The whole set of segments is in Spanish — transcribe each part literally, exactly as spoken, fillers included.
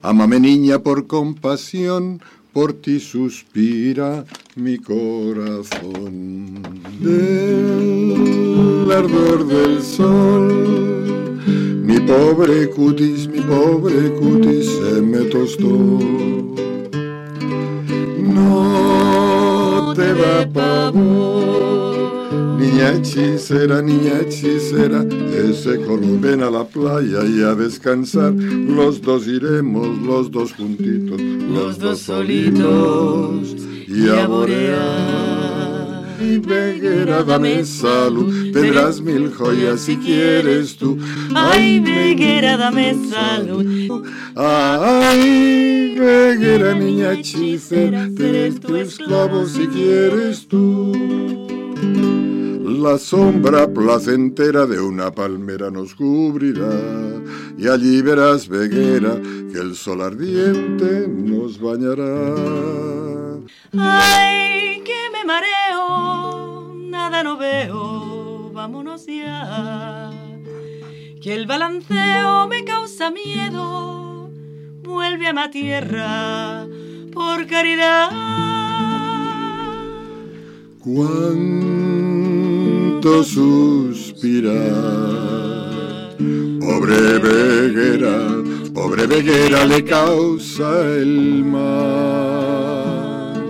Ámame, niña, por compasión, por ti suspira mi corazón. Del ardor del sol, mi pobre cutis, mi pobre cutis se me tostó. No te da pavor, niña hechicera, niña hechicera, ese color. Ven a la playa y a descansar, los dos iremos, los dos juntitos, los dos solitos, y a borear. Y Veguera, dame salud, tendrás mil joyas si quieres tú. Ay, Veguera, dame salud. Ay, Veguera, niña hechicera, seré tu esclavo si quieres tú. La sombra placentera de una palmera nos cubrirá, y allí verás, Veguera, que el sol ardiente nos bañará. Ay, que me mareo, nada no veo, vámonos ya. Que el balanceo me causa miedo, vuelve a mi tierra, por caridad. Cuánto suspirar, pobre Veguera, pobre Veguera le causa el mal.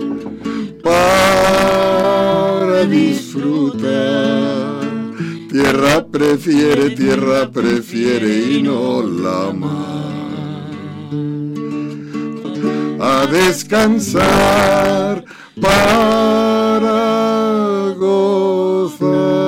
Para disfrutar, tierra prefiere, tierra prefiere y no la mar. A descansar para gozar.